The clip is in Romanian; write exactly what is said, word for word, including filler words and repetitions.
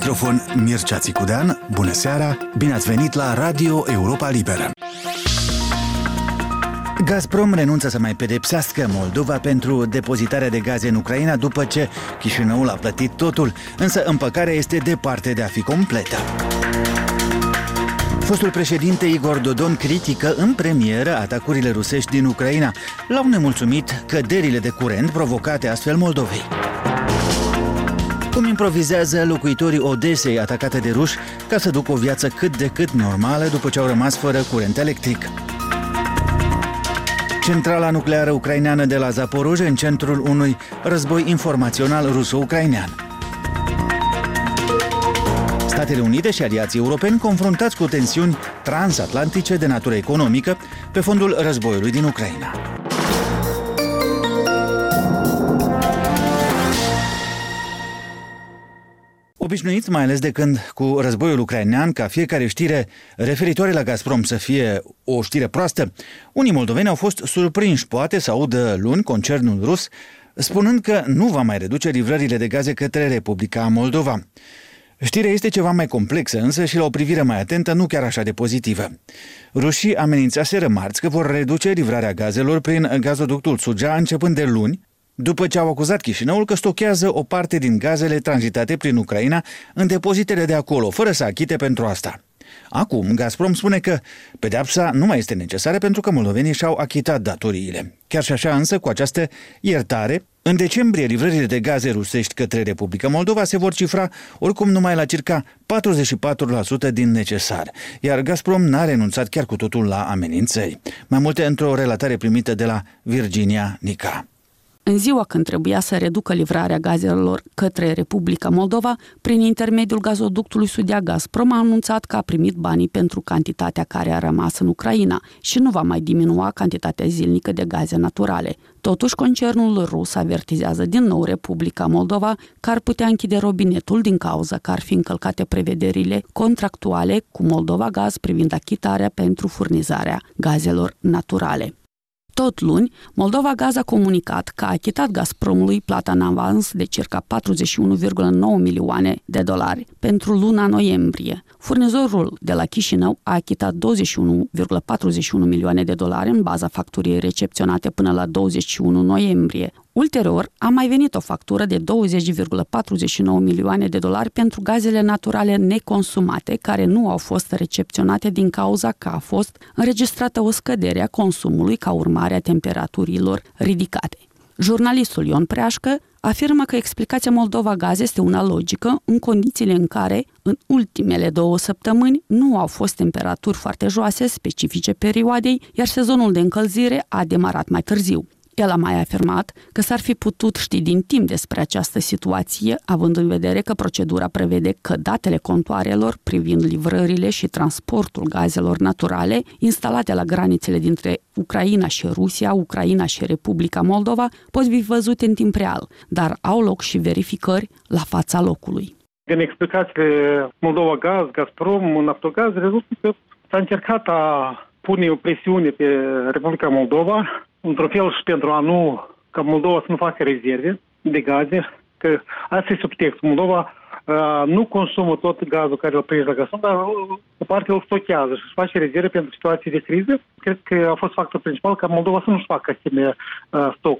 microfon Mircea Țicudean. Bună seara, bine ați venit la Radio Europa Liberă. Gazprom renunță să mai pedepsească Moldova pentru depozitarea de gaze în Ucraina după ce Chișinăul a plătit totul, însă împăcarea este departe de a fi completă. Fostul președinte Igor Dodon critică în premieră atacurile rusești din Ucraina. L-au nemulțumit căderile de curent provocate astfel Moldovei. Cum improvizează locuitorii Odesei atacate de ruși ca să ducă o viață cât de cât normală după ce au rămas fără curent electric. Centrala nucleară ucraineană de la Zaporozhye în centrul unui război informațional ruso-ucrainean. Statele Unite și aliații europeni confruntați cu tensiuni transatlantice de natură economică pe fondul războiului din Ucraina. Obișnuiți, mai ales de când cu războiul ucrainean, ca fiecare știre referitoare la Gazprom să fie o știre proastă, unii moldoveni au fost surprinși, poate, să audă luni concernul rus spunând că nu va mai reduce livrările de gaze către Republica Moldova. Știrea este ceva mai complexă, însă și la o privire mai atentă nu chiar așa de pozitivă. Rușii amenințaseră marți că vor reduce livrarea gazelor prin gazoductul Sugea începând de luni, după ce au acuzat Chișinăul că stochează o parte din gazele tranzitate prin Ucraina în depozitele de acolo, fără să achite pentru asta. Acum, Gazprom spune că pedeapsa nu mai este necesară pentru că moldovenii și-au achitat datoriile. Chiar și așa, însă, cu această iertare, în decembrie livrările de gaze rusești către Republica Moldova se vor cifra oricum numai la circa patruzeci și patru la sută din necesar, iar Gazprom n-a renunțat chiar cu totul la amenințări. Mai multe într-o relatare primită de la Virginia Nica. În ziua când trebuia să reducă livrarea gazelor către Republica Moldova, prin intermediul gazoductului Sudea, Gazprom a anunțat că a primit banii pentru cantitatea care a rămas în Ucraina și nu va mai diminua cantitatea zilnică de gaze naturale. Totuși, concernul rus avertizează din nou Republica Moldova că ar putea închide robinetul din cauza că ar fi încălcate prevederile contractuale cu Moldova Gaz privind achitarea pentru furnizarea gazelor naturale. Tot luni, Moldova Gaz a comunicat că a achitat Gazpromului plata în avans de circa patruzeci și unu virgulă nouă milioane de dolari pentru luna noiembrie. Furnizorul de la Chișinău a achitat douăzeci și unu virgulă patruzeci și unu milioane de dolari în baza facturii recepționate până la douăzeci și unu noiembrie. Ulterior, a mai venit o factură de douăzeci virgulă patruzeci și nouă milioane de dolari pentru gazele naturale neconsumate, care nu au fost recepționate din cauza că a fost înregistrată o scădere a consumului ca urmare a temperaturilor ridicate. Jurnalistul Ion Preașcă afirmă că explicația Moldova Gaz este una logică în condițiile în care, în ultimele două săptămâni, nu au fost temperaturi foarte joase specifice perioadei, iar sezonul de încălzire a demarat mai târziu. El a mai afirmat că s-ar fi putut ști din timp despre această situație, având în vedere că procedura prevede că datele contoarelor privind livrările și transportul gazelor naturale instalate la granițele dintre Ucraina și Rusia, Ucraina și Republica Moldova pot fi văzute în timp real, dar au loc și verificări la fața locului. Din explicațiile Moldova Gaz, Gazprom, Naftogaz, rezultă că s-a încercat a pune o presiune pe Republica Moldova, într-un fel și pentru a nu, ca Moldova să nu facă rezerve de gaze, că asta este subtextul. Moldova uh, nu consumă tot gazul care îl prinde la Gazprom, dar o parte îl stochează și își face rezerve pentru situații de criză. Cred că a fost factorul principal ca Moldova să nu-și facă asemenea uh, stoc.